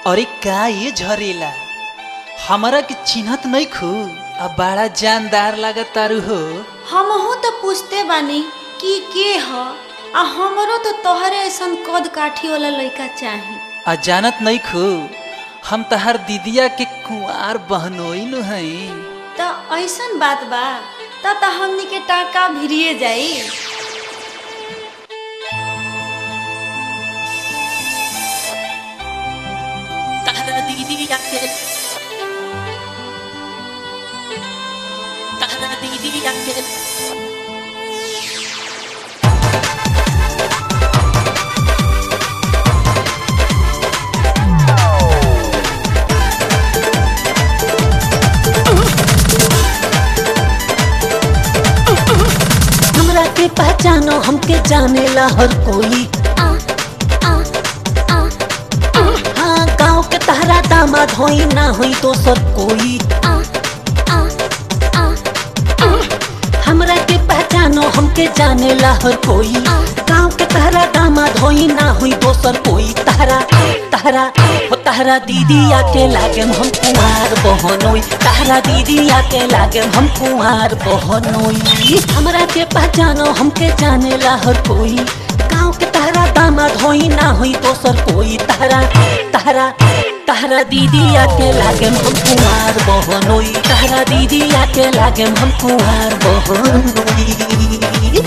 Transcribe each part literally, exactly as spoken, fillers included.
अरे का ये झरेला हमारा के चिन्हत नहीं खू अब बड़ा जानदार लागत तारू हो। हमहू तो पूछते बानी कि के ह आ हमरो तो तोहरे ऐसन कद काठी वाला लड़का चाही। आ जानत नहीं खू हम तहार दीदिया के कुंवार बहनोई नु हई। तो ऐसन बात बा त त हमनी के टाका भिरिए जाई। तहरा दीदिया के तहरा दीदिया के के पहचानो हमके जाने ला हर कोई। आ, आ, आ, आ, हाँ गाँव के तहरा दामाद होई ना होई तो सर कोई। आ, आ, आ, आ, हमरा के पहचानो हमके जाने ला हर कोई। गाँव के तहरा दामाद होई ना होई तो सर कोई। तहरा तहरा हो तहरा दीदी आके लागे हम कुंवार बहनोई। तहरा दीदी आके लागे हम कुंवार बहनोई। हमरा के पहचानो हमके जाने ला हर कोई। गाँव के तहरा दामाद होई ना होई तो सर कोई। तहरा तहरा तहरा दीदी आके लागे हम कुंवार बहनोई। तहरा दीदी आके लागे हम कुंवार बहनोई।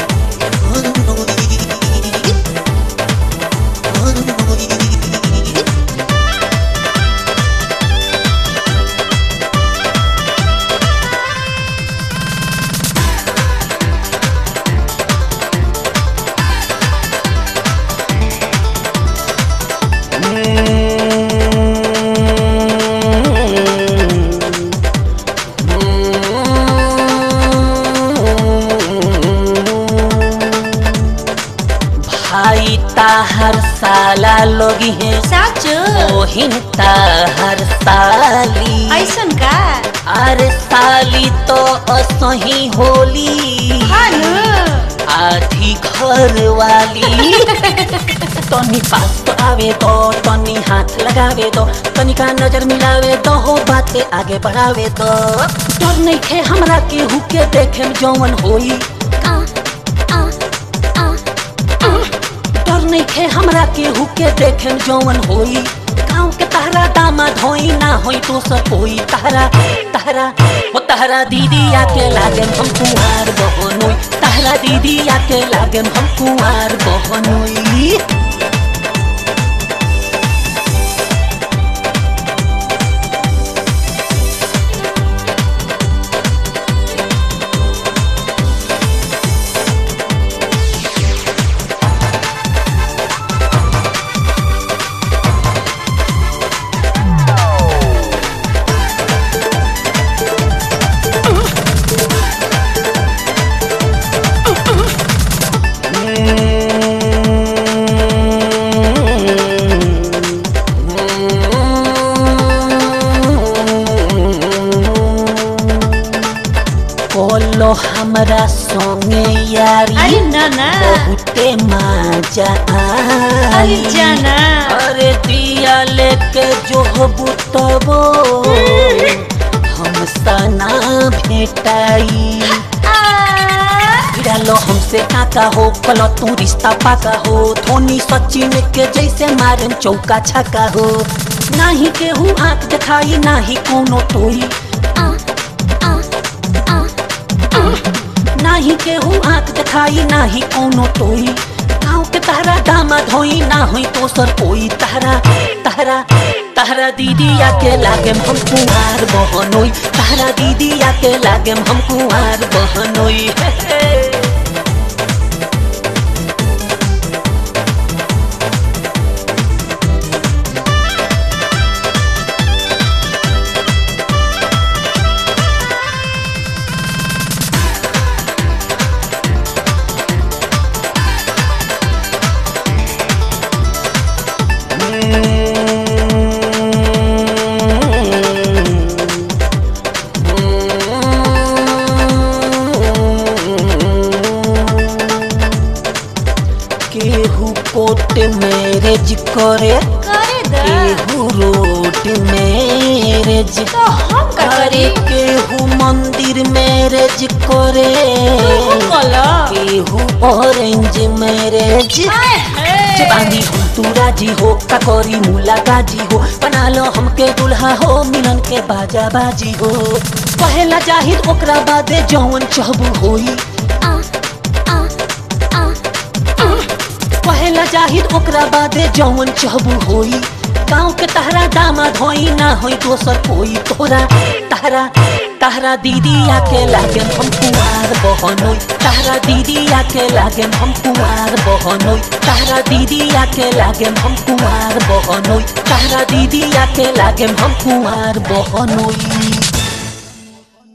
भाई ताहर साला लोगी है साचो ओहिन ताहर साली। ऐसन का अरे साली तो असही होली हानु आधी घर वाली। तनी पास तो आवे दो तनी हाथ लगावे दो तनी का नजर मिलावे दो हो बातें आगे बढ़ावे दो। डर नहीं खे हमरा के हुके देखे में जौवन होई। आ, आ, आ, आ, डर नहीं खे हमरा के हुके देखे में जौवन होई। गाँव के तहरा दामाद होई ना होई तो सब कोई। तहरा तहरा हो तहरा दीदी आके लागे हम कुंवार बहनोई। तहरा दीदी आके लागे हम कुंवार बहनोई। बोलो हमरा संगे यारी अरे ना ना बहुते मजा अरे आई। जाना अरे दिया लेके जो बुतबो हम सना भेटाई। लो हमसे काका हो कलो तू रिश्ता पाका हो। धोनी सचिन के जैसे मारे चौका छक्का हो। नाही केहू आँख दिखाई नाही कोनो टोई। आ, आ, आ, आ, नाही केहू आँख दिखाई नाही कोनो टोई। गाँव के तहरा दामाद होई ना होई तो सर कोई। तहरा तहरा तहरा दीदी आके लागे हम कुंवार बहनोई। तहरा दीदी आके लागे हम कुंवार बहनोई। कोर्ट मैरिज करे करे दा केहू रो कोर्ट मैरिज तो हम का करी केहू मंदिर मैरिज करे बोला केहू ऑरेंज मैरिज हाय हाय जवानी हम तू राजी हो ककोरी मूला गाजी हो बना लो हमके दुल्हा हो मिलन के बाजा बाजी हो पहला जाहिद ओकरा बादे जौन चहबू होई पहला जाहिद ओकरा बादे जौन चहबू होई गाँव के तहरा दामाद होई ना होई दोसर कोई तोरा तहरा तहरा दीदी आके लागे हम कुमार बहनोई तहरा दीदी आके लागे हम कुमार बहनोई तहरा दीदी आके लागे हम कुमार बहनोई तहरा दीदी आके लागे हम कुमार बहनोई।